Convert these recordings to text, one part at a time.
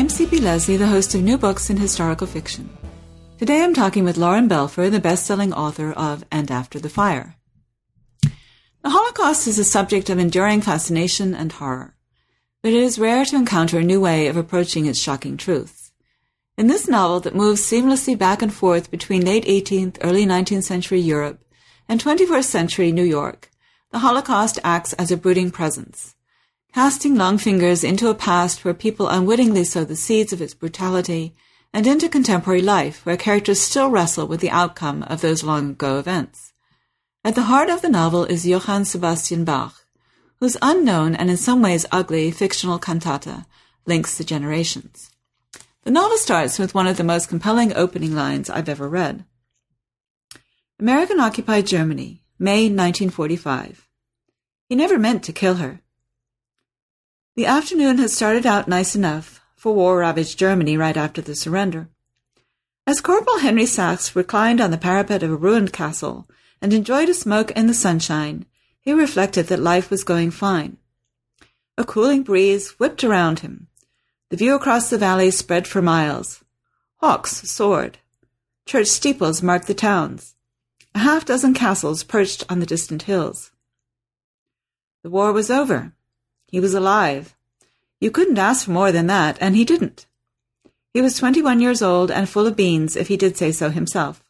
C.P. Lesley, the host of New Books in Historical Fiction. Today I'm talking with Lauren Belfer, the best-selling author of And After the Fire. The Holocaust is a subject of enduring fascination and horror, but it is rare to encounter a new way of approaching its shocking truths. In this novel that moves seamlessly back and forth between late 18th, early 19th century Europe and 21st century New York, the Holocaust acts as a brooding presence, casting long fingers into a past where people unwittingly sow the seeds of its brutality, and into contemporary life where characters still wrestle with the outcome of those long-ago events. At the heart of the novel is Johann Sebastian Bach, whose unknown and in some ways ugly fictional cantata links the generations. The novel starts with one of the most compelling opening lines I've ever read. American-occupied Germany, May 1945. He never meant to kill her. The afternoon had started out nice enough for war-ravaged Germany right after the surrender. As Corporal Henry Sachs reclined on the parapet of a ruined castle and enjoyed a smoke in the sunshine, he reflected that life was going fine. A cooling breeze whipped around him. The view across the valley spread for miles. Hawks soared. Church steeples marked the towns. A half-dozen castles perched on the distant hills. The war was over. He was alive. You couldn't ask for more than that, and he didn't. He was 21 years old and full of beans, if he did say so himself.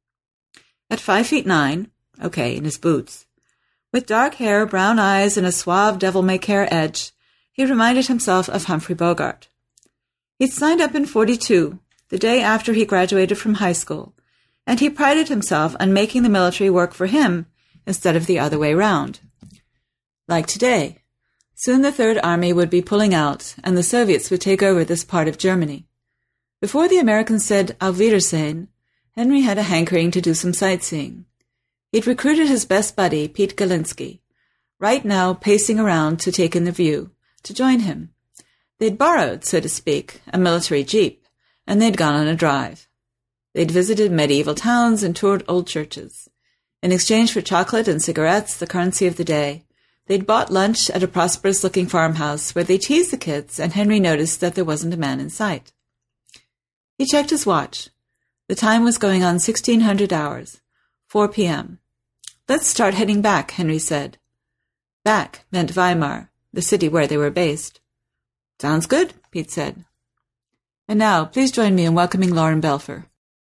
At 5'9", in his boots, with dark hair, brown eyes, and a suave devil-may-care edge, he reminded himself of Humphrey Bogart. He'd signed up in 42, the day after he graduated from high school, and he prided himself on making the military work for him instead of the other way round. Like today. Soon the Third Army would be pulling out, and the Soviets would take over this part of Germany. Before the Americans said Auf Wiedersehen, Henry had a hankering to do some sightseeing. He'd recruited his best buddy, Pete Galinsky, right now pacing around to take in the view, to join him. They'd borrowed, so to speak, a military jeep, and they'd gone on a drive. They'd visited medieval towns and toured old churches. In exchange for chocolate and cigarettes, the currency of the day, they'd bought lunch at a prosperous-looking farmhouse where they teased the kids, and Henry noticed that there wasn't a man in sight. He checked his watch. The time was going on 1600 hours, 4 p.m. Let's start heading back, Henry said. Back meant Weimar, the city where they were based. Sounds good, Pete said. And now, please join me in welcoming Lauren Belfer.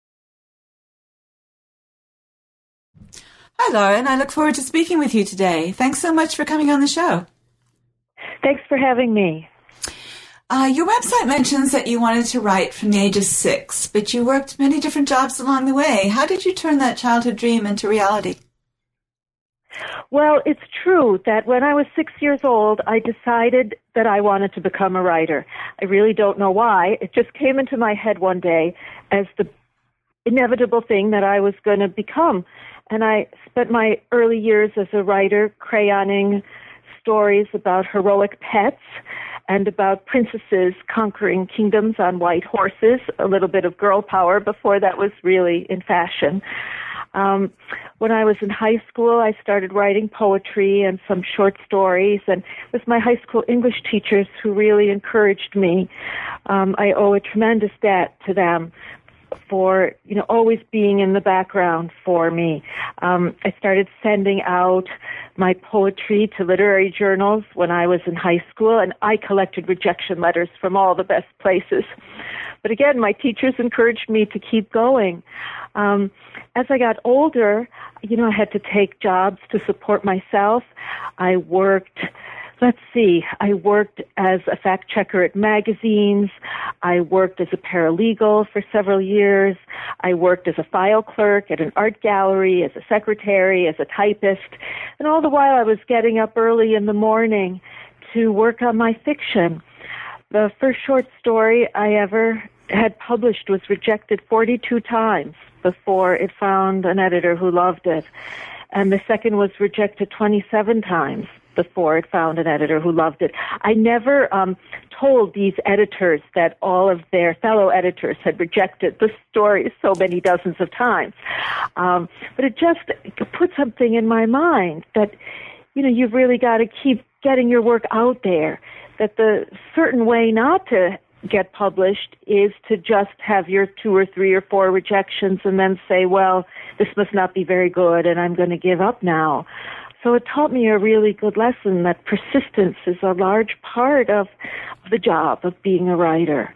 Hi, Lauren. I look forward to speaking with you today. Thanks so much for coming on the show. Thanks for having me. Your website mentions that you wanted to write from the age of 6, but you worked many different jobs along the way. How did you turn that childhood dream into reality? Well, it's true that when I was 6 years old, I decided that I wanted to become a writer. I really don't know why. It just came into my head one day as the inevitable thing that I was going to become. And I spent my early years as a writer crayoning stories about heroic pets and about princesses conquering kingdoms on white horses, a little bit of girl power before that was really in fashion. When I was in high school, I started writing poetry and some short stories, and it was my high school English teachers who really encouraged me. I owe a tremendous debt to them for, always being in the background for me. I started sending out my poetry to literary journals when I was in high school, and I collected rejection letters from all the best places. But again, my teachers encouraged me to keep going. As I got older, I had to take jobs to support myself. I worked as a fact checker at magazines. I worked as a paralegal for several years. I worked as a file clerk at an art gallery, as a secretary, as a typist. And all the while I was getting up early in the morning to work on my fiction. The first short story I ever had published was rejected 42 times before it found an editor who loved it. And the second was rejected 27 times before it found an editor who loved it. I never told these editors that all of their fellow editors had rejected the story so many dozens of times. But it just put something in my mind that, you've really got to keep getting your work out there, that the certain way not to get published is to just have your 2 or 3 or 4 rejections and then say, well, this must not be very good and I'm going to give up now. So it taught me a really good lesson that persistence is a large part of the job of being a writer.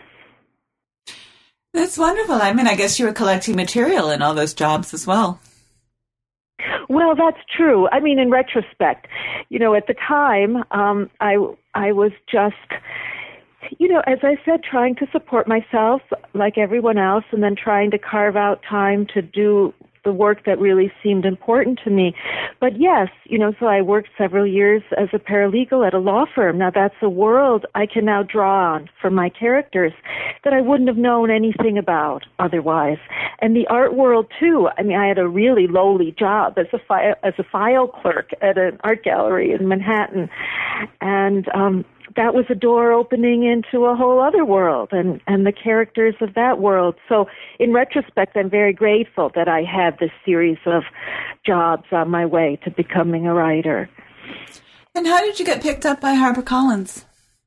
That's wonderful. I mean, I guess you were collecting material in all those jobs as well. Well, that's true. I mean, in retrospect, at the time, I was just, as I said, trying to support myself like everyone else and then trying to carve out time to do the work that really seemed important to me. But yes, so I worked several years as a paralegal at a law firm. Now that's a world I can now draw on for my characters that I wouldn't have known anything about otherwise. And the art world too. I mean, I had a really lowly job as a file clerk at an art gallery in Manhattan. And, that was a door opening into a whole other world and the characters of that world. So in retrospect, I'm very grateful that I had this series of jobs on my way to becoming a writer. And how did you get picked up by HarperCollins?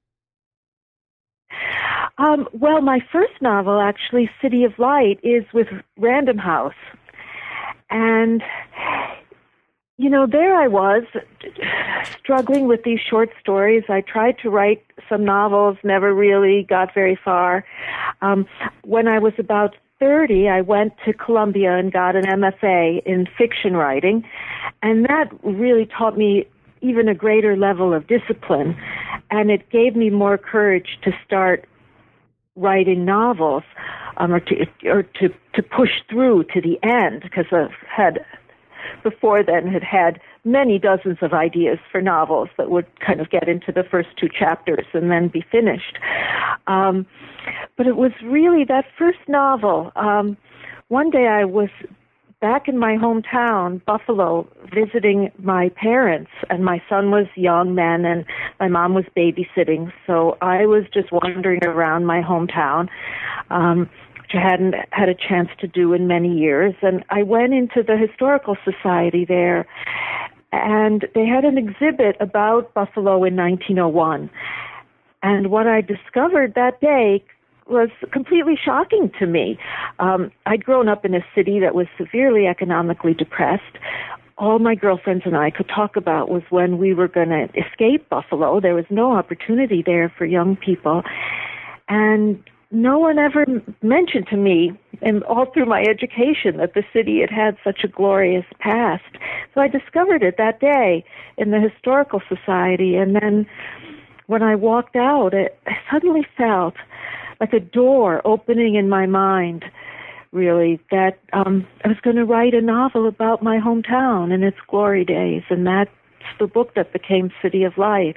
Well, my first novel, actually, City of Light, is with Random House. And there I was, struggling with these short stories. I tried to write some novels, never really got very far. When I was about 30, I went to Columbia and got an MFA in fiction writing, and that really taught me even a greater level of discipline, and it gave me more courage to start writing novels, or to push through to the end, because I had before then had many dozens of ideas for novels that would kind of get into the first 2 chapters and then be finished. But it was really that first novel. One day I was back in my hometown, Buffalo, visiting my parents, and my son was young then, and my mom was babysitting. So I was just wandering around my hometown, which I hadn't had a chance to do in many years. And I went into the Historical Society there, and they had an exhibit about Buffalo in 1901. And what I discovered that day was completely shocking to me. I'd grown up in a city that was severely economically depressed. All my girlfriends and I could talk about was when we were going to escape Buffalo. There was no opportunity there for young people. And no one ever mentioned to me, and all through my education, that the city had had such a glorious past. So I discovered it that day in the Historical Society, and then when I walked out, I suddenly felt like a door opening in my mind, really, that I was going to write a novel about my hometown and its glory days, and that's the book that became City of Light.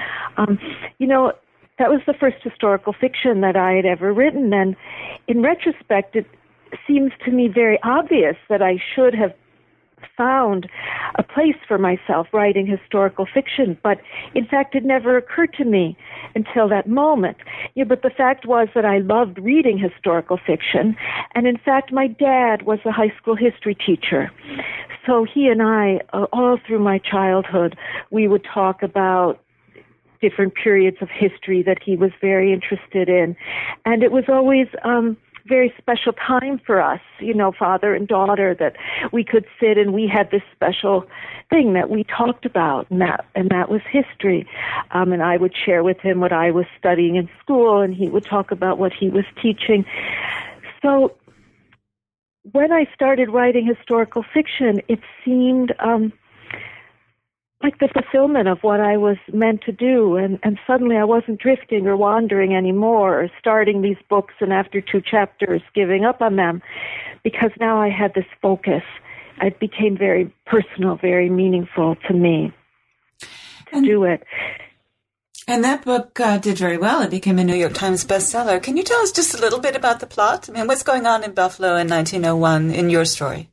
That was the first historical fiction that I had ever written, and in retrospect, it seems to me very obvious that I should have found a place for myself writing historical fiction, but in fact it never occurred to me until that moment. But the fact was that I loved reading historical fiction, and in fact my dad was a high school history teacher. So he and I, all through my childhood, we would talk about different periods of history that he was very interested in. And it was always very special time for us, father and daughter, that we could sit and we had this special thing that we talked about, and that was history. And I would share with him what I was studying in school, and he would talk about what he was teaching. So when I started writing historical fiction, it seemed like the fulfillment of what I was meant to do, and suddenly I wasn't drifting or wandering anymore, or starting these books and after 2 chapters giving up on them, because now I had this focus. It became very personal, very meaningful to me to do it. And that book did very well. It became a New York Times bestseller. Can you tell us just a little bit about the plot? I mean, what's going on in Buffalo in 1901 in your story?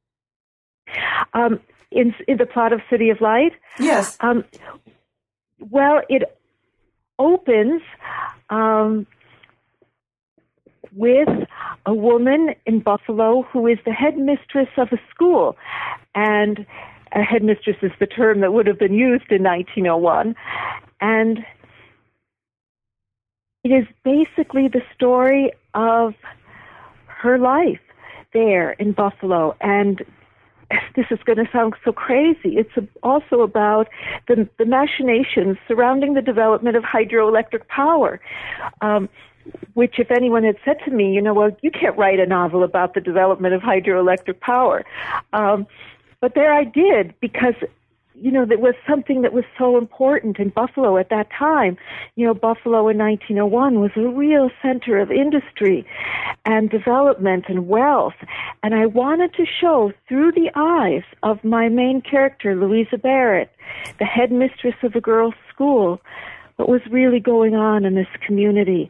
In the plot of City of Light? Yes. Well, it opens with a woman in Buffalo who is the headmistress of a school. And a headmistress is the term that would have been used in 1901. And it is basically the story of her life there in Buffalo. And this is going to sound so crazy. It's also about the machinations surrounding the development of hydroelectric power, which if anyone had said to me, well, you can't write a novel about the development of hydroelectric power. But there I did, because there was something that was so important in Buffalo at that time. Buffalo in 1901 was a real center of industry and development and wealth. And I wanted to show through the eyes of my main character, Louisa Barrett, the headmistress of a girls' school, what was really going on in this community,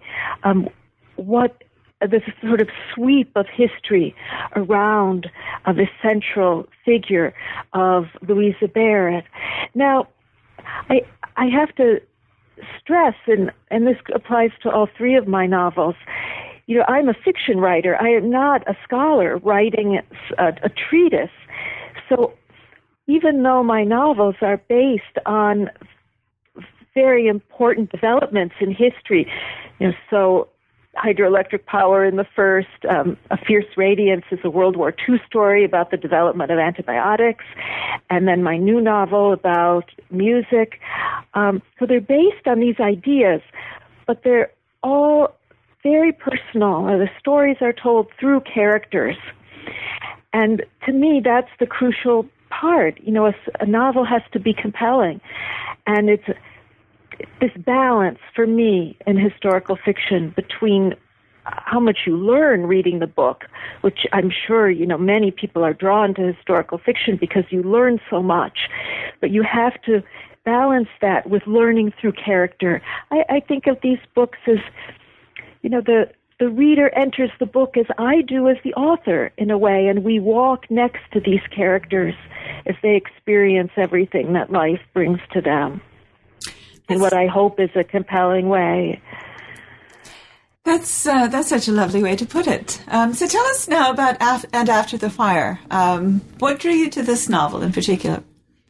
this sort of sweep of history around the central figure of Louisa Barrett. Now, I have to stress, and this applies to all three of my novels, I'm a fiction writer. I am not a scholar writing a treatise. So even though my novels are based on very important developments in history, so hydroelectric power in the first, A Fierce Radiance is a World War II story about the development of antibiotics, and then my new novel about music. So they're based on these ideas, but they're all very personal. The stories are told through characters. And to me, that's the crucial part. A novel has to be compelling. And it's this balance for me in historical fiction between how much you learn reading the book, which I'm sure, many people are drawn to historical fiction because you learn so much, but you have to balance that with learning through character. I think of these books as, the reader enters the book as I do as the author in a way, and we walk next to these characters as they experience everything that life brings to them in what I hope is a compelling way. That's such a lovely way to put it. So tell us now about And After the Fire. What drew you to this novel in particular?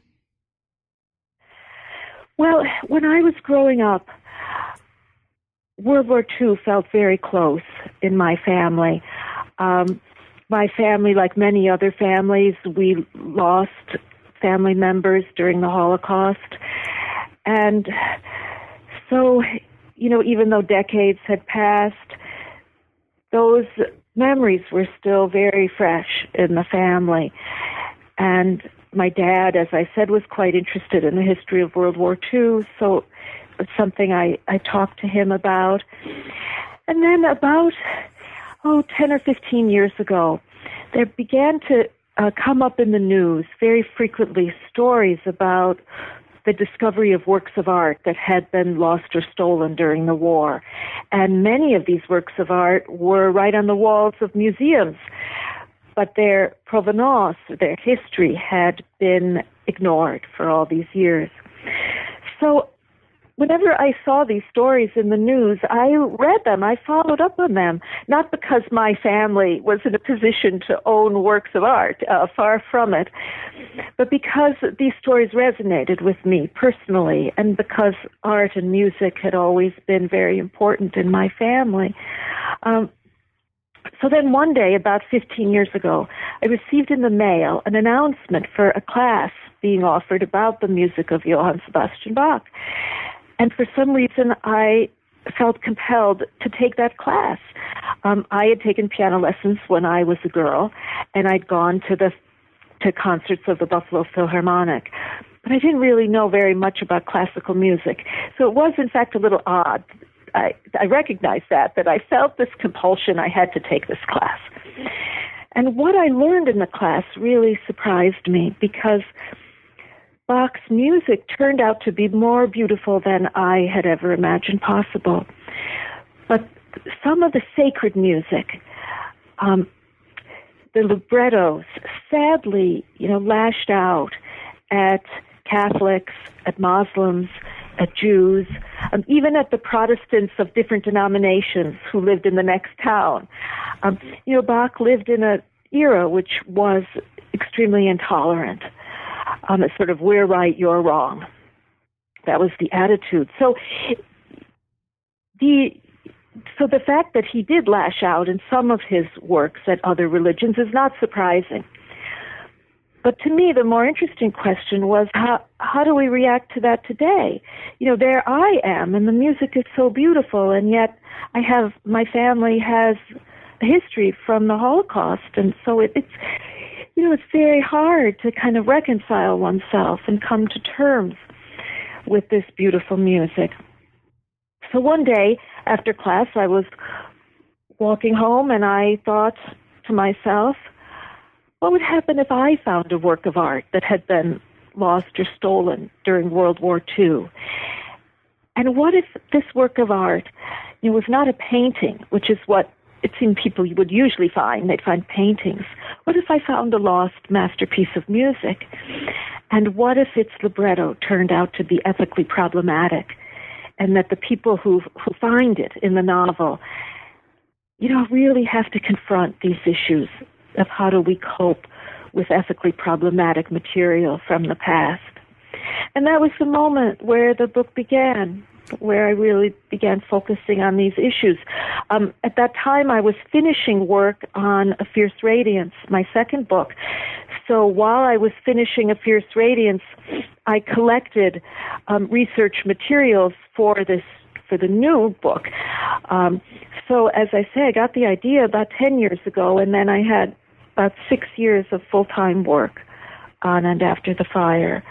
Well, when I was growing up, World War II felt very close in my family. My family, like many other families, we lost family members during the Holocaust. And so, even though decades had passed, those memories were still very fresh in the family. And my dad, as I said, was quite interested in the history of World War II, so it's something I talked to him about. And then about, 10 or 15 years ago, there began to come up in the news very frequently stories about the discovery of works of art that had been lost or stolen during the war. And many of these works of art were right on the walls of museums, but their provenance, their history, had been ignored for all these years. So whenever I saw these stories in the news, I read them, I followed up on them, not because my family was in a position to own works of art, far from it, but because these stories resonated with me personally, and because art and music had always been very important in my family. So then one day, about 15 years ago, I received in the mail an announcement for a class being offered about the music of Johann Sebastian Bach. And for some reason, I felt compelled to take that class. I had taken piano lessons when I was a girl, and I'd gone to concerts of the Buffalo Philharmonic. But I didn't really know very much about classical music. So it was, in fact, a little odd. I recognized that I felt this compulsion I had to take this class. And what I learned in the class really surprised me, because Bach's music turned out to be more beautiful than I had ever imagined possible. But some of the sacred music, the librettos, sadly, lashed out at Catholics, at Muslims, at Jews, even at the Protestants of different denominations who lived in the next town. Bach lived in an era which was extremely intolerant. It's sort of, we're right, you're wrong. That was the attitude. So the so the fact that he did lash out in some of his works at other religions is not surprising. But to me, the more interesting question was, how do we react to that today? There I am, and the music is so beautiful, and yet my family has a history from the Holocaust, and so it's very hard to kind of reconcile oneself and come to terms with this beautiful music. So one day after class, I was walking home, and I thought to myself, what would happen if I found a work of art that had been lost or stolen during World War II? And what if this work of art was not a painting, which is what it seemed people would usually find. They'd find paintings. What if I found a lost masterpiece of music? And what if its libretto turned out to be ethically problematic, and that the people who find it in the novel, really have to confront these issues of how do we cope with ethically problematic material from the past. And that was the moment where the book began, where I really began focusing on these issues. At that time, I was finishing work on A Fierce Radiance, my second book. So while I was finishing A Fierce Radiance, I collected research materials for the new book. So as I say, I got the idea about 10 years ago, and then I had about 6 years of full-time work on And After the Fire.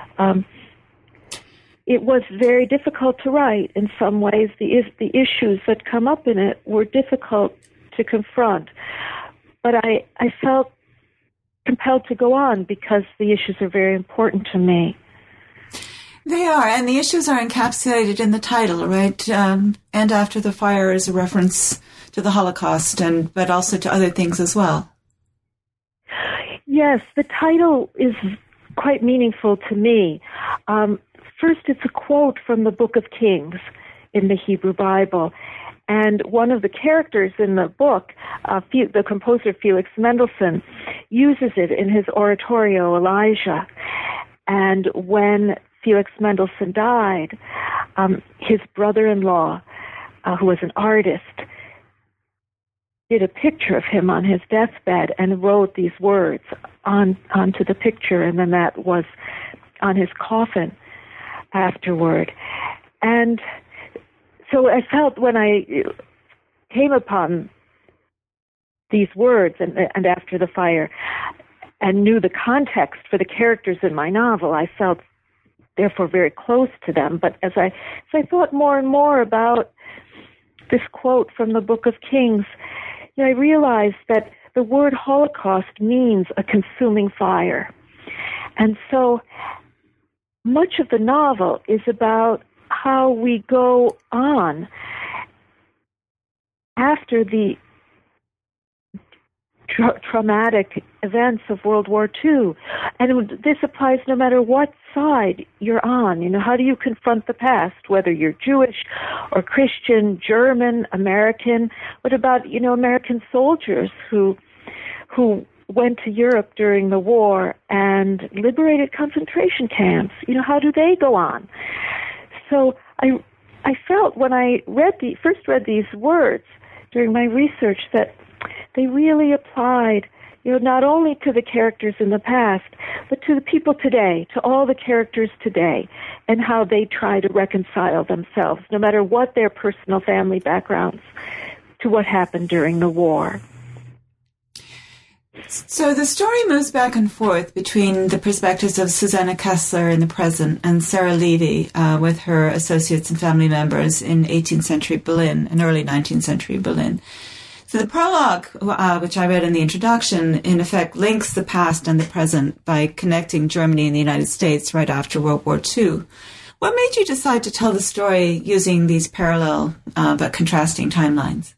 It was very difficult to write. In some ways, the issues that come up in it were difficult to confront. But I felt compelled to go on because the issues are very important to me. They are, and the issues are encapsulated in the title, right? And After the Fire is a reference to the Holocaust, but also to other things as well. Yes, the title is quite meaningful to me. First, it's a quote from the Book of Kings in the Hebrew Bible. And one of the characters in the book, the composer Felix Mendelssohn, uses it in his oratorio, Elijah. And when Felix Mendelssohn died, his brother-in-law, who was an artist, did a picture of him on his deathbed and wrote these words onto the picture, and then that was on his coffin afterward. And so I felt when I came upon these words and After the Fire and knew the context for the characters in my novel, I felt therefore very close to them. But as I thought more and more about this quote from the Book of Kings, I realized that the word Holocaust means a consuming fire. And so much of the novel is about how we go on after the traumatic events of World War II. And this applies no matter what side you're on. How do you confront the past, whether you're Jewish or Christian, German, American? What about, American soldiers who went to Europe during the war and liberated concentration camps? How do they go on? So I felt when I first read these words during my research that they really applied, not only to the characters in the past, but to the people today, to all the characters today, and how they try to reconcile themselves, no matter what their personal family backgrounds, to what happened during the war. So the story moves back and forth between the perspectives of Susanna Kessler in the present and Sarah Levy with her associates and family members in 18th century Berlin and early 19th century Berlin. So the prologue, which I read in the introduction, in effect links the past and the present by connecting Germany and the United States right after World War II. What made you decide to tell the story using these parallel but contrasting timelines?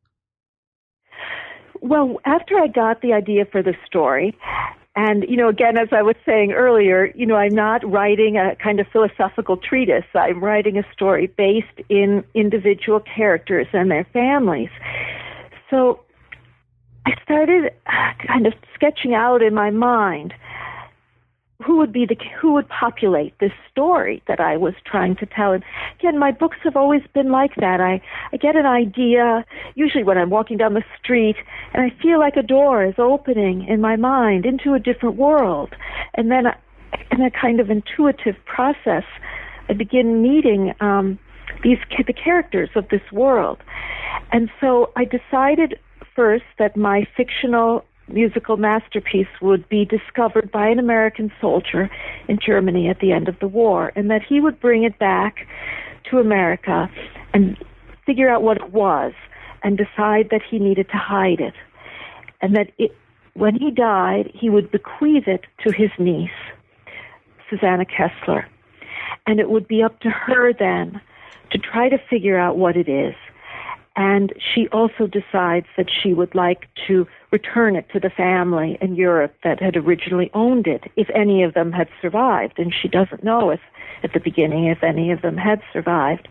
Well, after I got the idea for the story, and, again, as I was saying earlier, I'm not writing a kind of philosophical treatise. I'm writing a story based in individual characters and their families. So I started kind of sketching out in my mind who would populate this story that I was trying to tell. And again, my books have always been like that. I get an idea, usually when I'm walking down the street, and I feel like a door is opening in my mind into a different world. And then in a kind of intuitive process, I begin meeting the characters of this world. And so I decided first that my fictional musical masterpiece would be discovered by an American soldier in Germany at the end of the war, and that he would bring it back to America and figure out what it was and decide that he needed to hide it. And that when he died, he would bequeath it to his niece, Susanna Kessler. And it would be up to her then to try to figure out what it is. And she also decides that she would like to return it to the family in Europe that had originally owned it, if any of them had survived. And she doesn't know if, at the beginning, if any of them had survived.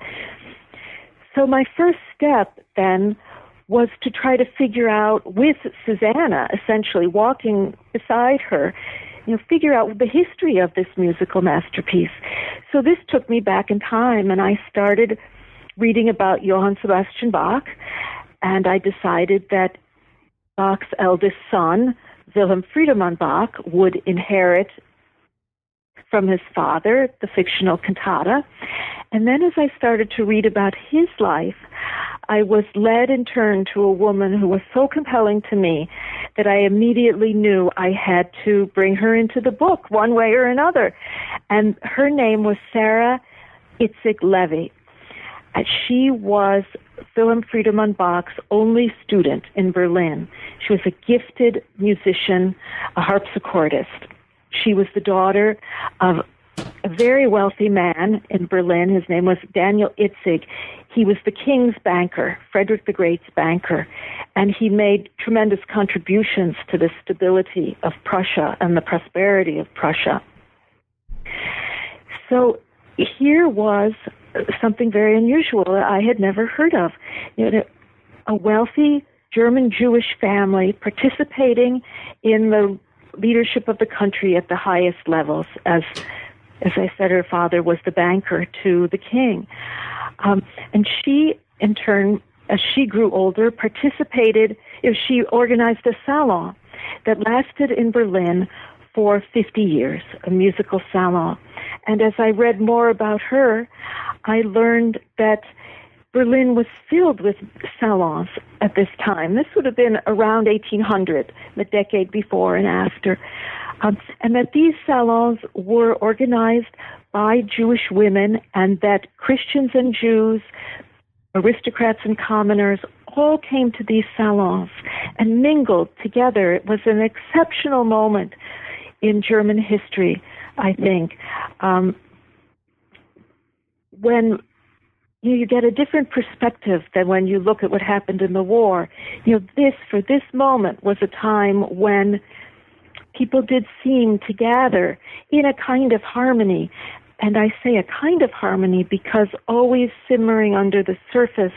So my first step then was to try to figure out, with Susanna, essentially walking beside her, figure out the history of this musical masterpiece. So this took me back in time, and I started reading about Johann Sebastian Bach, and I decided that Bach's eldest son, Wilhelm Friedemann Bach, would inherit from his father the fictional cantata. And then as I started to read about his life, I was led in turn to a woman who was so compelling to me that I immediately knew I had to bring her into the book one way or another. And her name was Sarah Itzig Levy. She was Wilhelm Friedemann Bach's only student in Berlin. She was a gifted musician, a harpsichordist. She was the daughter of a very wealthy man in Berlin. His name was Daniel Itzig. He was the king's banker, Frederick the Great's banker, and he made tremendous contributions to the stability of Prussia and the prosperity of Prussia. So here was something very unusual that I had never heard of. A wealthy German Jewish family participating in the leadership of the country at the highest levels. As I said, her father was the banker to the king. And she, in turn, as she grew older, she organized a salon that lasted in Berlin for 50 years, a musical salon. And as I read more about her, I learned that Berlin was filled with salons at this time. This would have been around 1800, the decade before and after. And that these salons were organized by Jewish women, and that Christians and Jews, aristocrats and commoners, all came to these salons and mingled together. It was an exceptional moment in German history, I think, when you get a different perspective than when you look at what happened in the war. This moment was a time when people did seem to gather in a kind of harmony. And I say a kind of harmony because always simmering under the surface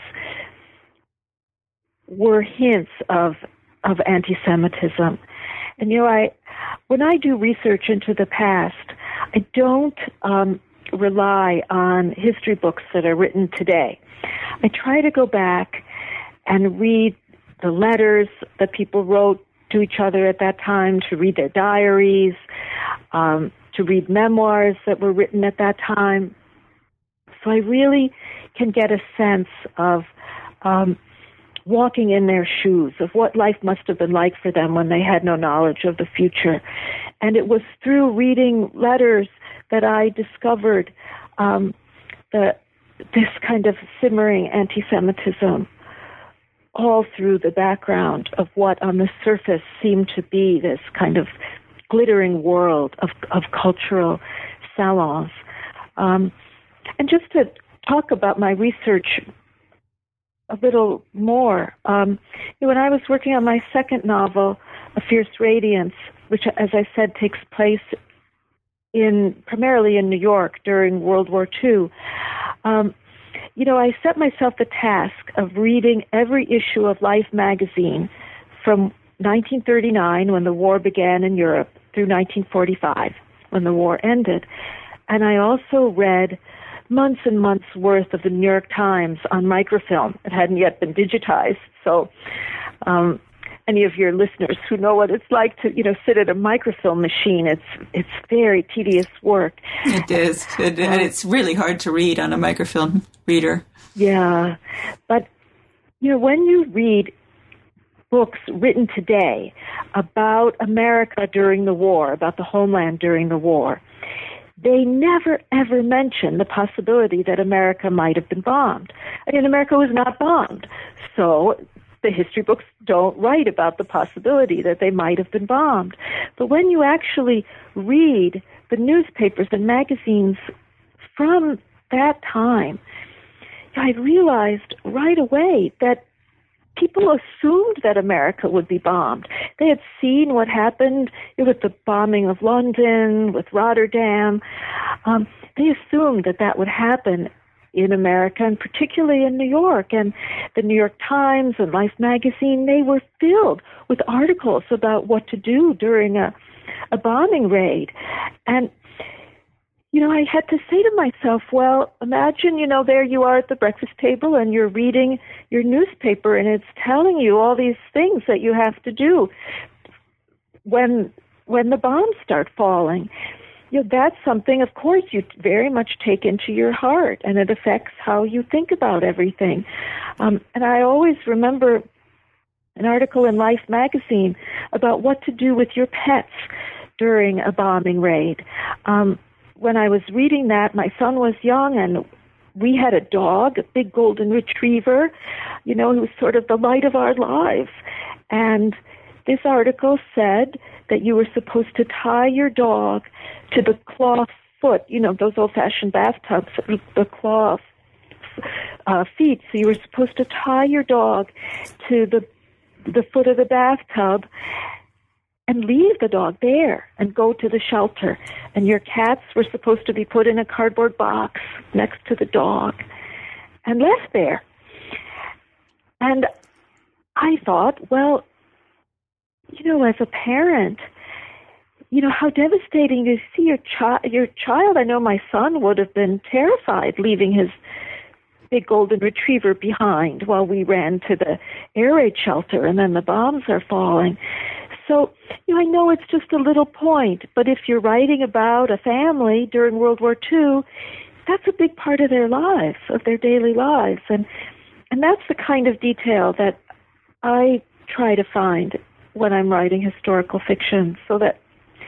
were hints of anti-Semitism. And when I do research into the past, I don't rely on history books that are written today. I try to go back and read the letters that people wrote to each other at that time, to read their diaries, to read memoirs that were written at that time. So I really can get a sense of walking in their shoes, of what life must have been like for them when they had no knowledge of the future. And it was through reading letters that I discovered this kind of simmering anti-Semitism all through the background of what on the surface seemed to be this kind of glittering world of cultural salons. And just to talk about my research a little more, when I was working on my second novel, A Fierce Radiance, which, as I said, takes place primarily in New York during World War II, I set myself the task of reading every issue of Life magazine from 1939, when the war began in Europe, through 1945. when the war ended. And I also read months and months worth of the New York Times on microfilm. It hadn't yet been digitized, so any of your listeners who know what it's like to, sit at a microfilm machine, it's very tedious work. It is, and it's really hard to read on a microfilm reader. Yeah, but when you read books written today about America during the war, about the homeland during the war, they never, ever mention the possibility that America might have been bombed. I mean, America was not bombed. So the history books don't write about the possibility that they might have been bombed. But when you actually read the newspapers and magazines from that time, I realized right away that people assumed that America would be bombed. They had seen what happened with the bombing of London, with Rotterdam. They assumed that would happen in America, and particularly in New York. And the New York Times and Life magazine, they were filled with articles about what to do during a bombing raid. And I had to say to myself, well, imagine, there you are at the breakfast table and you're reading your newspaper and it's telling you all these things that you have to do when the bombs start falling. That's something, of course, you very much take into your heart, and it affects how you think about everything. And I always remember an article in Life magazine about what to do with your pets during a bombing raid. When I was reading that, my son was young, and we had a dog, a big golden retriever, who was sort of the light of our lives. And this article said that you were supposed to tie your dog to the cloth foot, those old-fashioned bathtubs, the cloth feet. So you were supposed to tie your dog to the foot of the bathtub and leave the dog there and go to the shelter. And your cats were supposed to be put in a cardboard box next to the dog and left there. And I thought, well, as a parent, how devastating to see your child. I know my son would have been terrified leaving his big golden retriever behind while we ran to the air raid shelter, and then the bombs are falling. So, I know it's just a little point, but if you're writing about a family during World War II, that's a big part of their lives, of their daily lives. And that's the kind of detail that I try to find when I'm writing historical fiction, so that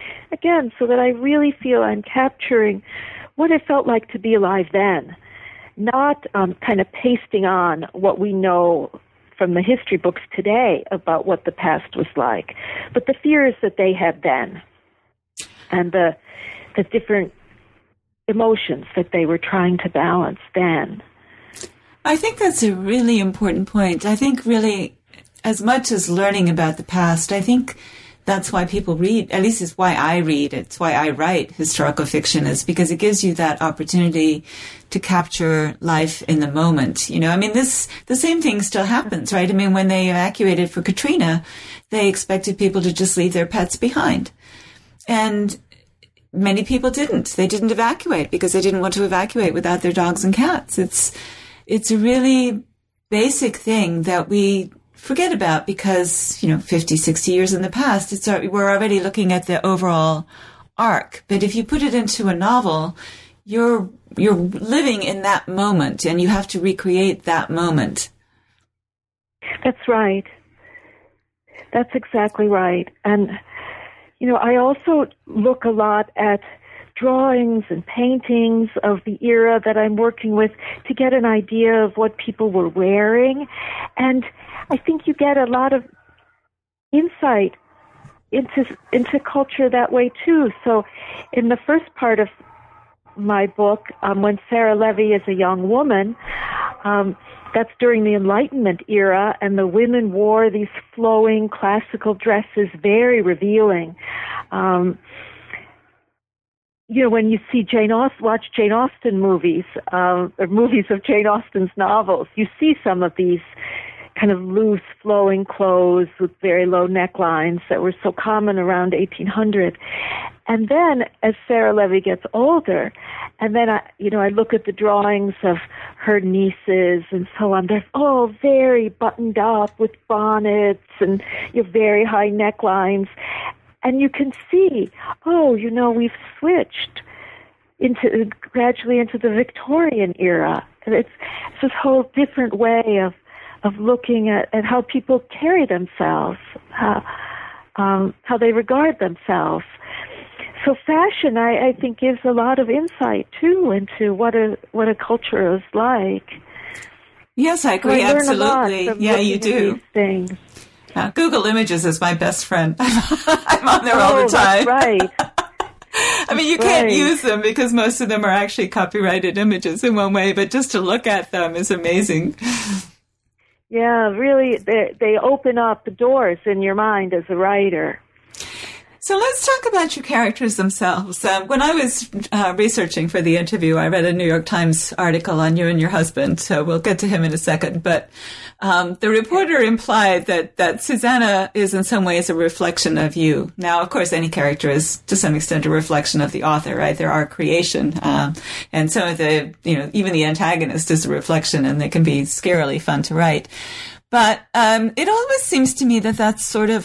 I really feel I'm capturing what it felt like to be alive then, not kind of pasting on what we know from the history books today about what the past was like, but the fears that they had then and the different emotions that they were trying to balance then. I think that's a really important point. I think really, as much as learning about the past, I think that's why people read, at least it's why I read, it's why I write historical fiction, is because it gives you that opportunity to capture life in the moment. The same thing still happens, right? When they evacuated for Katrina, they expected people to just leave their pets behind. And many people didn't. They didn't evacuate because they didn't want to evacuate without their dogs and cats. It's a really basic thing that we forget about because, 50, 60 years in the past, we're already looking at the overall arc. But if you put it into a novel, you're living in that moment and you have to recreate that moment. That's right. That's exactly right. And, I also look a lot at drawings and paintings of the era that I'm working with to get an idea of what people were wearing. And I think you get a lot of insight into culture that way too. So in the first part of my book, when Sarah Levy is a young woman, that's during the Enlightenment era, and the women wore these flowing classical dresses, very revealing. When you see watch Jane Austen movies, or movies of Jane Austen's novels, you see some of these kind of loose flowing clothes with very low necklines that were so common around 1800. And then as Sarah Levy gets older, and then I look at the drawings of her nieces and so on, they're all very buttoned up with bonnets and very high necklines. And you can see, we've switched gradually into the Victorian era. And it's this whole different way of looking at how people carry themselves, how they regard themselves. So fashion, I think, gives a lot of insight too into what a culture is like. Yes, I agree. So I absolutely. Yeah, you do. These things. Google Images is my best friend. I'm on there all the time. That's right. I mean, you can't use them because most of them are actually copyrighted images in one way, but just to look at them is amazing. Yeah, really, they open up the doors in your mind as a writer. So let's talk about your characters themselves. When I was researching for the interview, I read a New York Times article on you and your husband, so we'll get to him in a second. But the reporter implied that Susanna is in some ways a reflection of you. Now, of course, any character is to some extent a reflection of the author, right? They're our creation. And some of the, even the antagonist is a reflection, and they can be scarily fun to write. But it always seems to me that that's sort of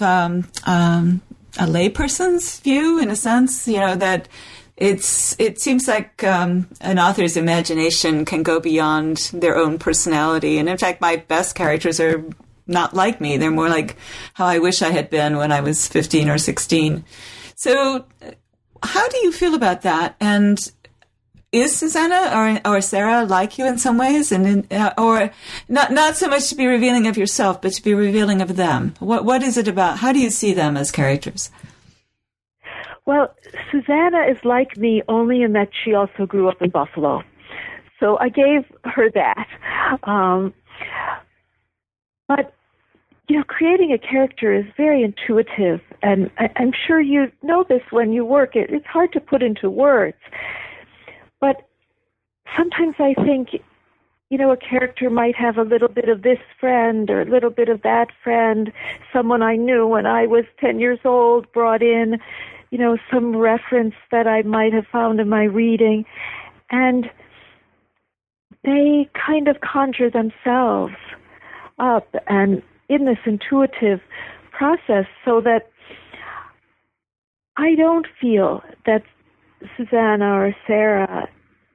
a layperson's view, in a sense, that it seems like an author's imagination can go beyond their own personality. And in fact, my best characters are not like me. They're more like how I wish I had been when I was 15 or 16. So how do you feel about that? And is Susanna or Sarah like you in some ways, or not so much to be revealing of yourself, but to be revealing of them? What is it about? How do you see them as characters? Well, Susanna is like me only in that she also grew up in Buffalo, so I gave her that. But creating a character is very intuitive, and I'm sure you know this when you work. It's hard to put into words. But sometimes I think, a character might have a little bit of this friend or a little bit of that friend. Someone I knew when I was 10 years old brought in, some reference that I might have found in my reading. And they kind of conjure themselves up and in this intuitive process, so that I don't feel that Susanna or Sarah,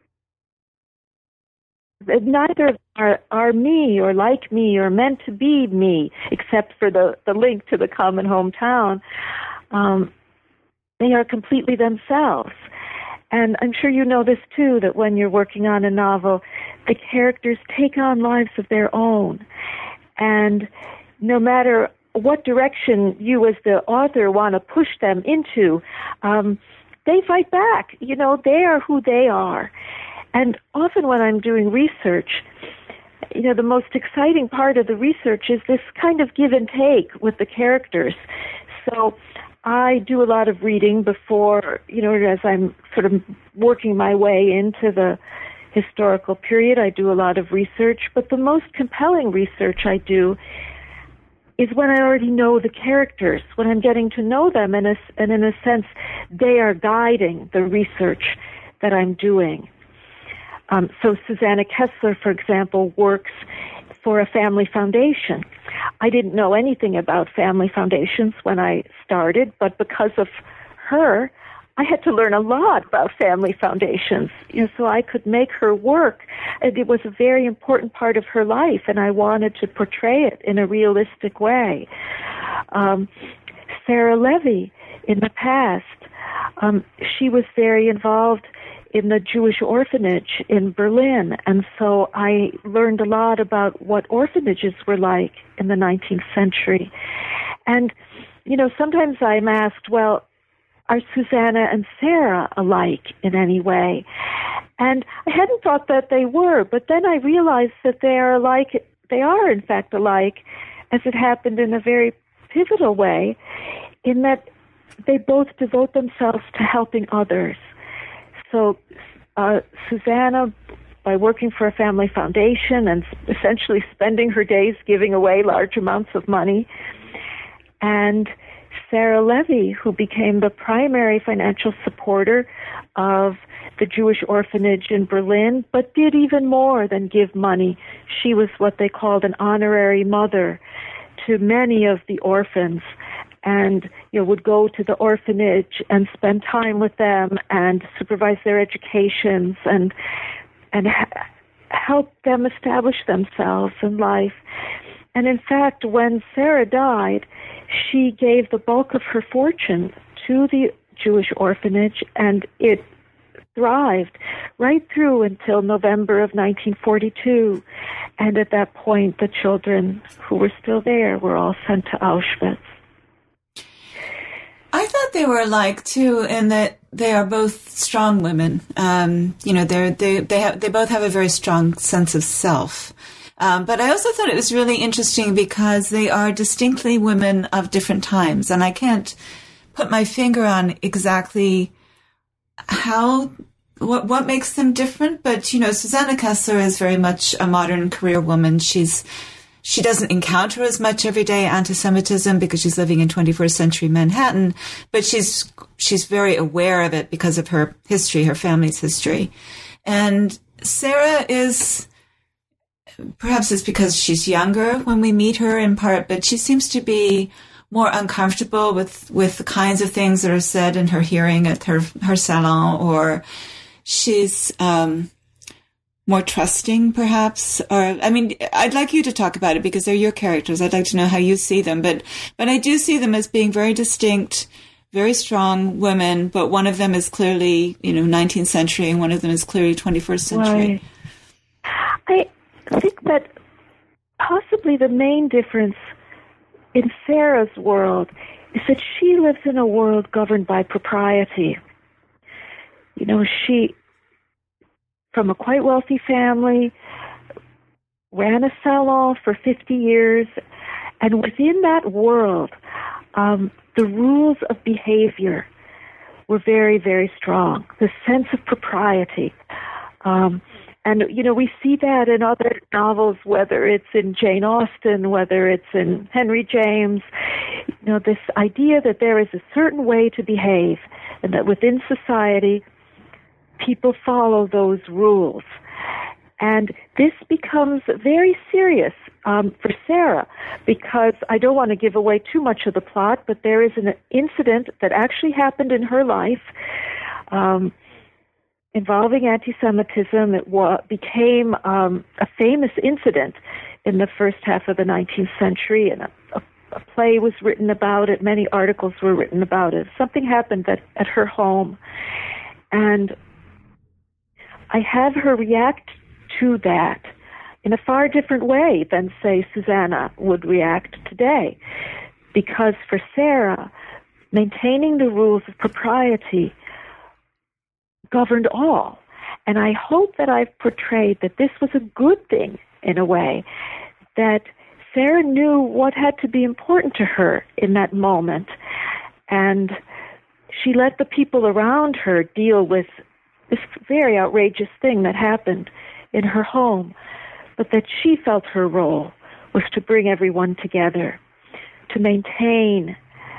neither of them are me or like me or meant to be me, except for the link to the common hometown. They are completely themselves. And I'm sure you know this too, that when you're working on a novel, the characters take on lives of their own. And no matter what direction you as the author want to push them into, they fight back. They are who they are. And often when I'm doing research, the most exciting part of the research is this kind of give and take with the characters. So I do a lot of reading before, as I'm sort of working my way into the historical period. I do a lot of research, but the most compelling research I do is when I already know the characters, when I'm getting to know them, and in a sense, they are guiding the research that I'm doing. So Susanna Kessler, for example, works for a family foundation. I didn't know anything about family foundations when I started, but because of her, I had to learn a lot about family foundations, so I could make her work. And it was a very important part of her life, and I wanted to portray it in a realistic way. Sarah Levy, in the past, she was very involved in the Jewish orphanage in Berlin, and so I learned a lot about what orphanages were like in the 19th century. And, sometimes I'm asked, well, are Susanna and Sarah alike in any way? And I hadn't thought that they were, but then I realized that they are alike. They are, in fact, alike, as it happened in a very pivotal way, in that they both devote themselves to helping others. So Susanna by working for a family foundation and essentially spending her days giving away large amounts of money. And Sarah Levy, who became the primary financial supporter of the Jewish orphanage in Berlin, but did even more than give money. She was what they called an honorary mother to many of the orphans, and would go to the orphanage and spend time with them and supervise their educations and help them establish themselves in life. And in fact, when Sarah died, she gave the bulk of her fortune to the Jewish orphanage, and it thrived right through until November of 1942. And at that point, the children who were still there were all sent to Auschwitz. I thought they were alike too, in that they are both strong women. They both have a very strong sense of self. But I also thought it was really interesting because they are distinctly women of different times, and I can't put my finger on exactly what makes them different. But Susanna Kessler is very much a modern career woman. She doesn't encounter as much everyday anti-Semitism because she's living in 21st century Manhattan, but she's very aware of it because of her history, her family's history. And Sarah is, perhaps it's because she's younger when we meet her in part, but she seems to be more uncomfortable with the kinds of things that are said in her hearing at her salon, or she's more trusting, perhaps. Or, I'd like you to talk about it because they're your characters. I'd like to know how you see them. But I do see them as being very distinct, very strong women, but one of them is clearly, 19th century, and one of them is clearly 21st century. Right. I think that possibly the main difference in Sarah's world is that she lives in a world governed by propriety. She, from a quite wealthy family, ran a salon for 50 years, and within that world, the rules of behavior were very, very strong. The sense of propriety. And, we see that in other novels, whether it's in Jane Austen, whether it's in Henry James, this idea that there is a certain way to behave and that within society, people follow those rules. And this becomes very serious for Sarah, because I don't want to give away too much of the plot, but there is an incident that actually happened in her life involving anti-Semitism. It became a famous incident in the first half of the 19th century, and a play was written about it. Many articles were written about it. Something happened at her home, and I have her react to that in a far different way than, say, Susanna would react today. Because for Sarah, maintaining the rules of propriety governed all. And I hope that I've portrayed that this was a good thing in a way, that Sarah knew what had to be important to her in that moment. And she let the people around her deal with this very outrageous thing that happened in her home, but that she felt her role was to bring everyone together, to maintain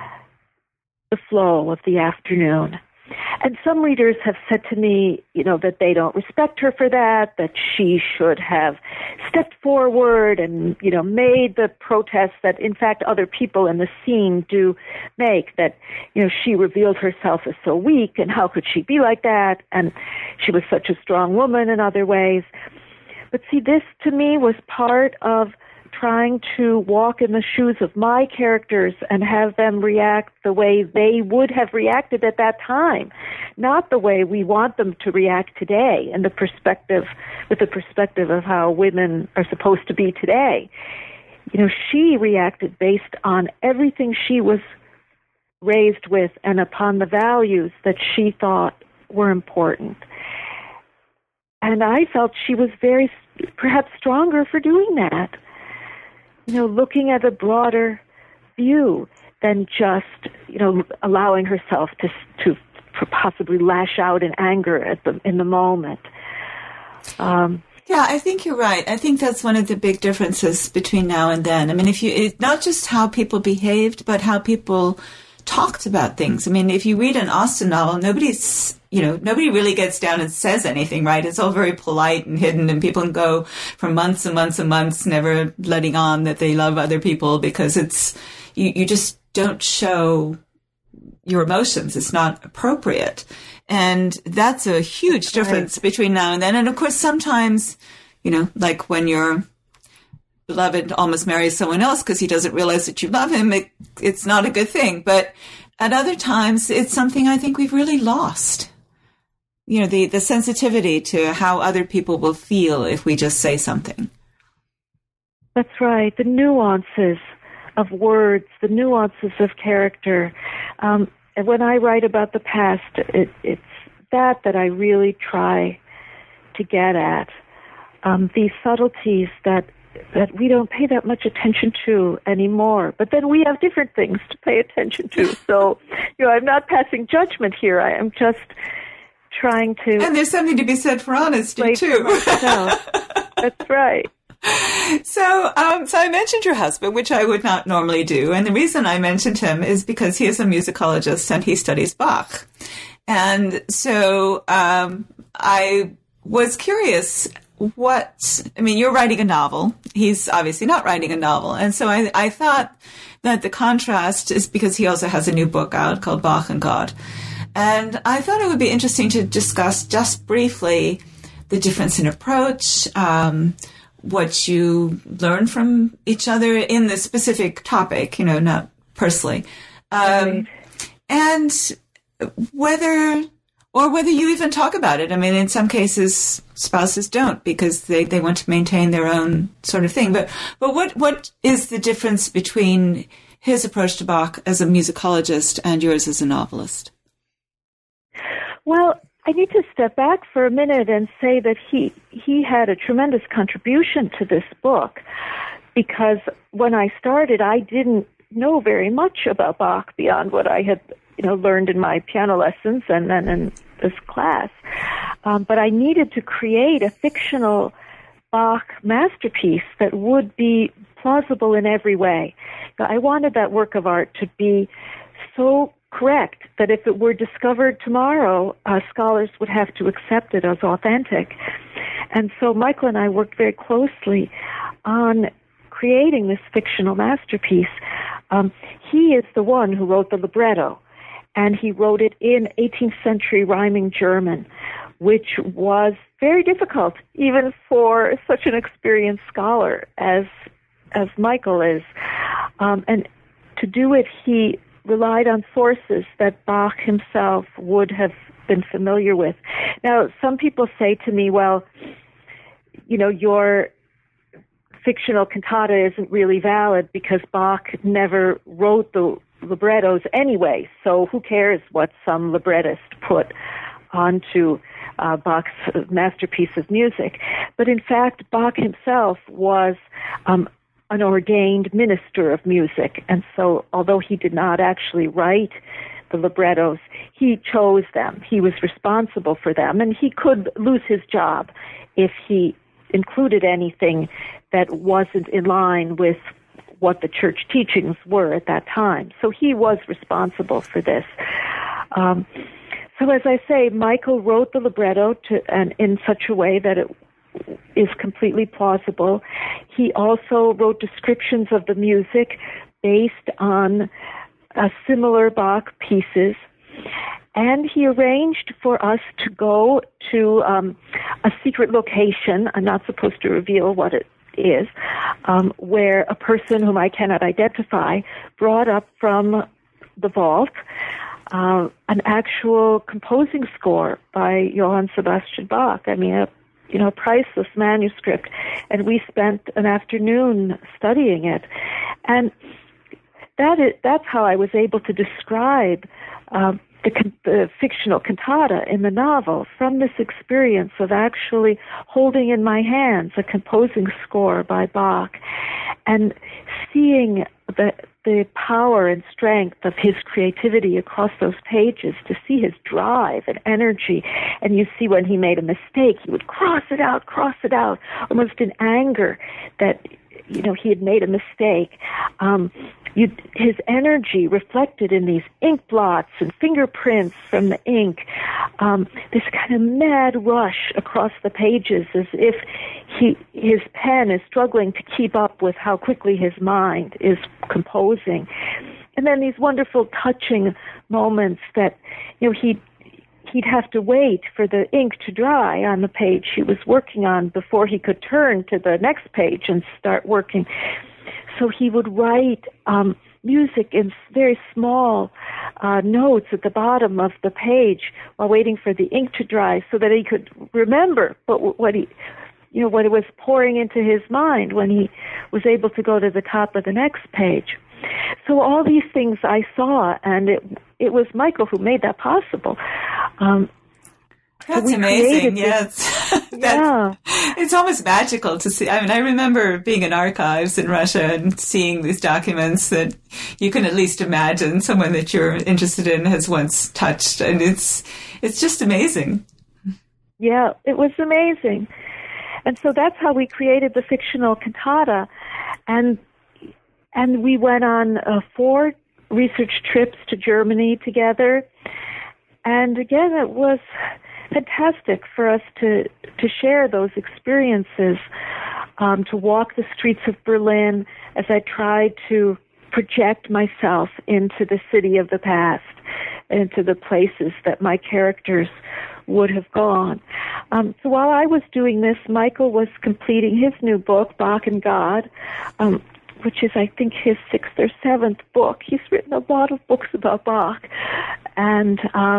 the flow of the afternoon. And some readers have said to me, that they don't respect her for that she should have stepped forward and, made the protests that, in fact, other people in the scene do make, that, she revealed herself as so weak, and how could she be like that? And she was such a strong woman in other ways. But see, this to me was part of trying to walk in the shoes of my characters and have them react the way they would have reacted at that time, not the way we want them to react today, and with the perspective of how women are supposed to be today. She reacted based on everything she was raised with and upon the values that she thought were important. And I felt she was perhaps stronger for doing that. Looking at a broader view than just, allowing herself to possibly lash out in anger in the moment. Yeah, I think you're right. I think that's one of the big differences between now and then. I mean, it's not just how people behaved, but how people talked about things. I mean, if you read an Austen novel, nobody really gets down and says anything, right? It's all very polite and hidden, and people can go for months and months and months never letting on that they love other people, because you just don't show your emotions. It's not appropriate. And that's a huge difference between now and then. And of course, sometimes, like when your beloved almost marries someone else because he doesn't realize that you love him, it's not a good thing. But at other times, it's something I think we've really lost. The sensitivity to how other people will feel if we just say something. That's right. The nuances of words, the nuances of character. And when I write about the past, it's that I really try to get at. These subtleties that we don't pay that much attention to anymore. But then we have different things to pay attention to. So, I'm not passing judgment here. I am just trying to... And there's something to be said for honesty, too. That's right. So I mentioned your husband, which I would not normally do. And the reason I mentioned him is because he is a musicologist and he studies Bach. And so I was curious you're writing a novel. He's obviously not writing a novel. And so I thought that the contrast is because he also has a new book out called Bach and God. And I thought it would be interesting to discuss just briefly the difference in approach, what you learn from each other in the specific topic, not personally. And whether you even talk about it. I mean, in some cases, spouses don't because they want to maintain their own sort of thing. But what is the difference between his approach to Bach as a musicologist and yours as a novelist? Well, I need to step back for a minute and say that he had a tremendous contribution to this book, because when I started, I didn't know very much about Bach beyond what I had learned in my piano lessons and then in this class. But I needed to create a fictional Bach masterpiece that would be plausible in every way. I wanted that work of art to be so correct that if it were discovered tomorrow, scholars would have to accept it as authentic. And so Michael and I worked very closely on creating this fictional masterpiece. He is the one who wrote the libretto, and he wrote it in 18th century rhyming German, which was very difficult even for such an experienced scholar as Michael is. And to do it, he relied on sources that Bach himself would have been familiar with. Now, some people say to me, well, your fictional cantata isn't really valid because Bach never wrote the librettos anyway, so who cares what some librettist put onto Bach's masterpiece of music. But in fact, Bach himself was an ordained minister of music, and so although he did not actually write the librettos, he chose them. He was responsible for them, and he could lose his job if he included anything that wasn't in line with what the church teachings were at that time. So he was responsible for this. So as I say, Michael wrote the libretto and in such a way that it is completely plausible. He also wrote descriptions of the music based on similar Bach pieces. And he arranged for us to go to a secret location. I'm not supposed to reveal what it is, where a person whom I cannot identify brought up from the vault an actual composing score by Johann Sebastian Bach. I mean, a priceless manuscript. And we spent an afternoon studying it. And that's how I was able to describe the fictional cantata in the novel, from this experience of actually holding in my hands a composing score by Bach and seeing the power and strength of his creativity across those pages, to see his drive and energy. And you see when he made a mistake, he would cross it out, almost in anger that, he had made a mistake. His energy reflected in these ink blots and fingerprints from the ink, this kind of mad rush across the pages, as if his pen is struggling to keep up with how quickly his mind is composing. And then these wonderful touching moments that, he'd have to wait for the ink to dry on the page he was working on before he could turn to the next page and start working. So he would write music in very small notes at the bottom of the page while waiting for the ink to dry, so that he could remember what it was pouring into his mind when he was able to go to the top of the next page. So all these things I saw, and it was Michael who made that possible. That's amazing. Yes. Yeah. It's almost magical to see. I mean, I remember being in archives in Russia and seeing these documents that you can at least imagine someone that you're interested in has once touched. And it's just amazing. Yeah, it was amazing. And so that's how we created the fictional cantata. And we went on 4 research trips to Germany together. And again, it was fantastic for us to share those experiences, to walk the streets of Berlin as I tried to project myself into the city of the past, into the places that my characters would have gone. So while I was doing this, Michael was completing his new book, Bach and God, which is, I think, his 6th or 7th book. He's written a lot of books about Bach. And,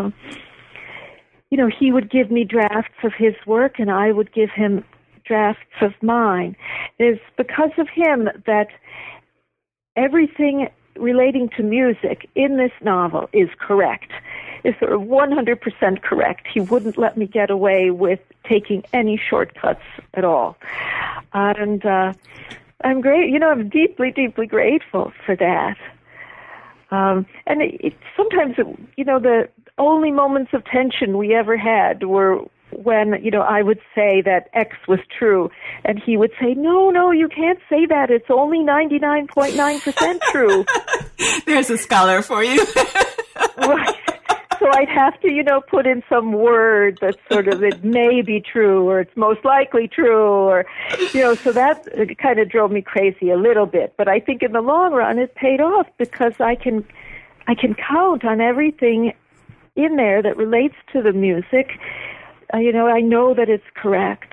he would give me drafts of his work, and I would give him drafts of mine. It is because of him that everything relating to music in this novel is correct. Is sort of 100% correct. He wouldn't let me get away with taking any shortcuts at all. And I'm great. I'm deeply, deeply grateful for that. And sometimes, the only moments of tension we ever had were when, I would say that X was true, and he would say, no, you can't say that. It's only 99.9% true. There's a scholar for you. Right. So I'd have to, put in some word that sort of, it may be true, or it's most likely true, or, so that kind of drove me crazy a little bit. But I think in the long run it paid off, because I can count on everything in there that relates to the music. I know that it's correct.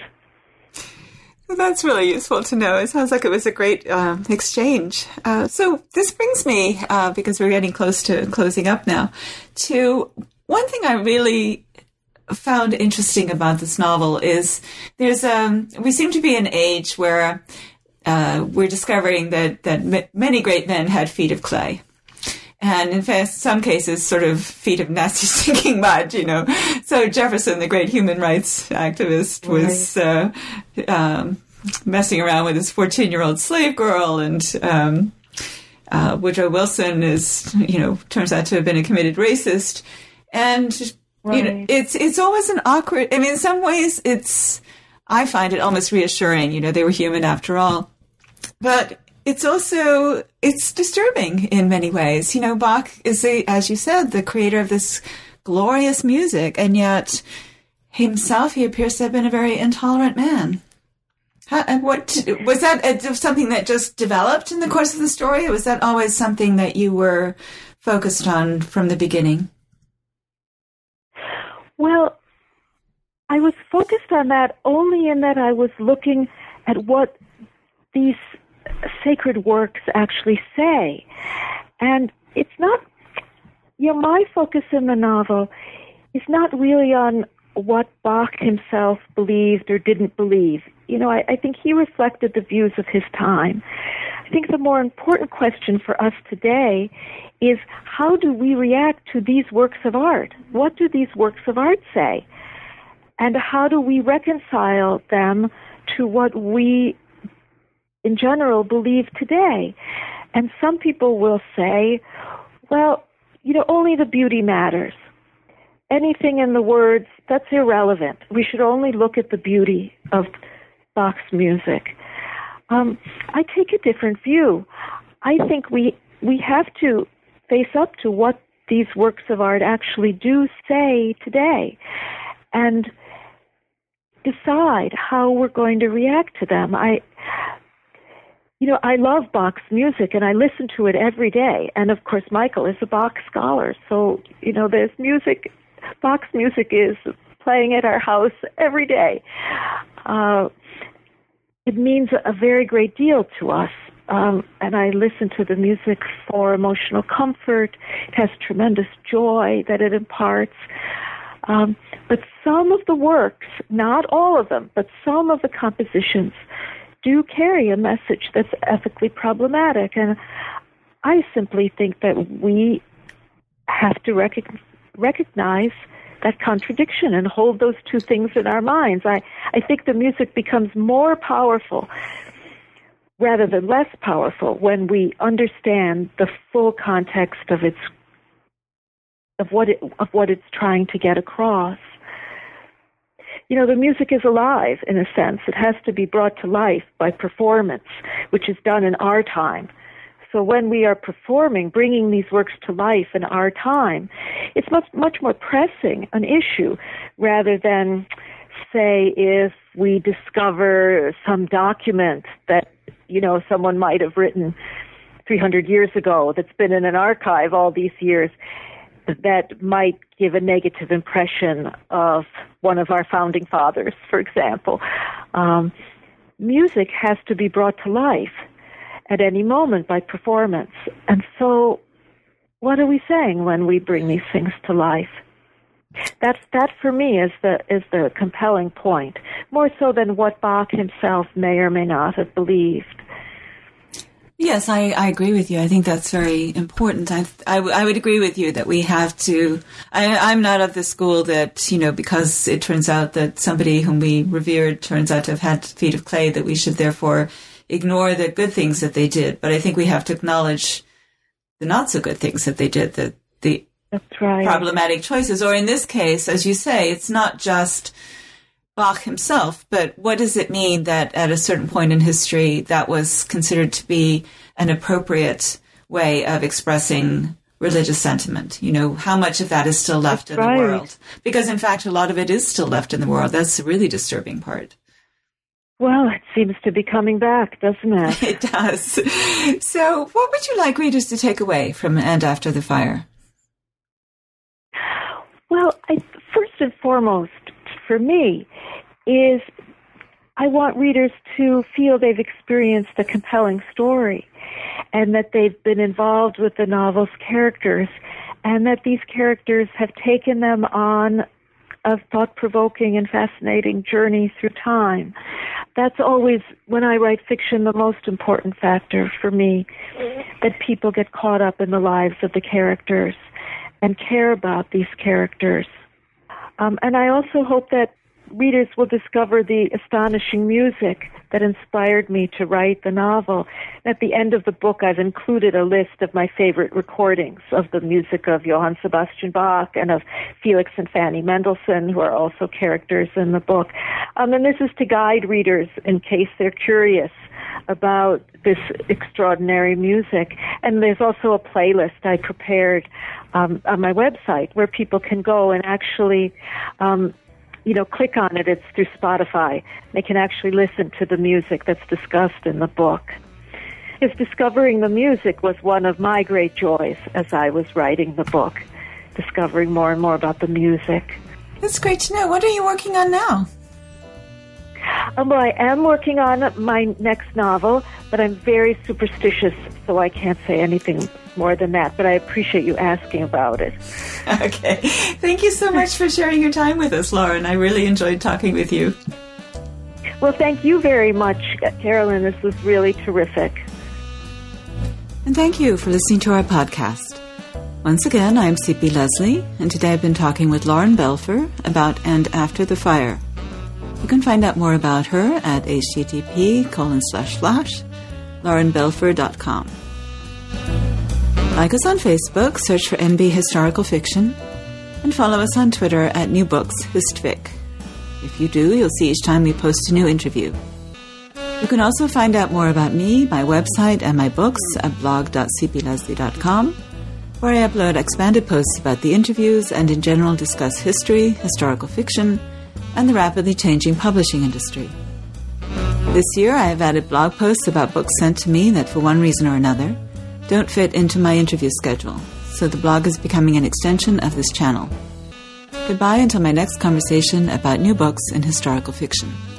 That's really useful to know. It sounds like it was a great exchange. So this brings me, because we're getting close to closing up now, to one thing I really found interesting about this novel is we seem to be in an age where we're discovering that many great men had feet of clay. And in fact, some cases, sort of feet of nasty stinking mud, So Jefferson, the great human rights activist, was messing around with his 14-year-old slave girl, and Woodrow Wilson turns out to have been a committed racist. And it's always an awkward. I mean, in some ways, I find it almost reassuring. They were human after all, but it's disturbing in many ways. Bach is, as you said, the creator of this glorious music, and yet himself, he appears to have been a very intolerant man. What was that? Something that just developed in the course of the story? Or was that always something that you were focused on from the beginning? Well, I was focused on that only in that I was looking at what these sacred works actually say. And it's not, my focus in the novel is not really on what Bach himself believed or didn't believe. I think he reflected the views of his time. I think the more important question for us today is, how do we react to these works of art? What do these works of art say? And how do we reconcile them to what we in general believe today? And some people will say, well, only the beauty matters. Anything in the words, that's irrelevant. We should only look at the beauty of Bach's music. I take a different view. I think we have to face up to what these works of art actually do say today and decide how we're going to react to them. I love Bach's music, and I listen to it every day. And, of course, Michael is a Bach scholar. So, there's music. Bach's music is playing at our house every day. It means a very great deal to us. And I listen to the music for emotional comfort. It has tremendous joy that it imparts. But some of the works, not all of them, but some of the compositions do carry a message that's ethically problematic. And I simply think that we have to recognize that contradiction and hold those two things in our minds. I think the music becomes more powerful rather than less powerful when we understand the full context of what it's trying to get across. The music is alive in a sense. It has to be brought to life by performance, which is done in our time. So when we are performing, bringing these works to life in our time, it's much more pressing an issue rather than, say, if we discover some document that, someone might have written 300 years ago that's been in an archive all these years that might give a negative impression of one of our founding fathers, for example. Music has to be brought to life at any moment by performance. And so what are we saying when we bring these things to life? That for me is the compelling point, more so than what Bach himself may or may not have believed. Yes, I agree with you. I think that's very important. I would agree with you that we have to, I'm not of the school that, because it turns out that somebody whom we revered turns out to have had feet of clay, that we should therefore ignore the good things that they did. But I think we have to acknowledge the not so good things that they did, the That's right. problematic choices. Or in this case, as you say, it's not just Bach himself, but what does it mean that at a certain point in history that was considered to be an appropriate way of expressing religious sentiment? How much of that is still left in the world? Because, in fact, a lot of it is still left in the world. That's the really disturbing part. Well, it seems to be coming back, doesn't it? It does. So what would you like readers to take away from And After the Fire? Well, first and foremost, for me, is I want readers to feel they've experienced a compelling story and that they've been involved with the novel's characters and that these characters have taken them on a thought-provoking and fascinating journey through time. That's always, when I write fiction, the most important factor for me, that people get caught up in the lives of the characters and care about these characters. And I also hope that readers will discover the astonishing music that inspired me to write the novel. At the end of the book, I've included a list of my favorite recordings of the music of Johann Sebastian Bach and of Felix and Fanny Mendelssohn, who are also characters in the book. And this is to guide readers in case they're curious about this extraordinary music. And there's also a playlist I prepared on my website where people can go and actually click on it. It's through Spotify. They can actually listen to the music that's discussed in the book. Because discovering the music was one of my great joys as I was writing the book, discovering more and more about the music. That's great to know. What are you working on now? Well, I am working on my next novel, but I'm very superstitious, so I can't say anything more than that. But I appreciate you asking about it. Okay. Thank you so much for sharing your time with us, Lauren. I really enjoyed talking with you. Well, thank you very much, Carolyn. This was really terrific. And thank you for listening to our podcast. Once again, I'm C.P. Leslie, and today I've been talking with Lauren Belfer about And After the Fire. You can find out more about her at http://laurenbelfer.com. Like us on Facebook, search for NB Historical Fiction, and follow us on Twitter at New Books Histfic. If you do, you'll see each time we post a new interview. You can also find out more about me, my website, and my books at blog.cpleslie.com, where I upload expanded posts about the interviews and in general discuss history, historical fiction, and the rapidly changing publishing industry. This year I have added blog posts about books sent to me that, for one reason or another, don't fit into my interview schedule, so the blog is becoming an extension of this channel. Goodbye until my next conversation about new books in historical fiction.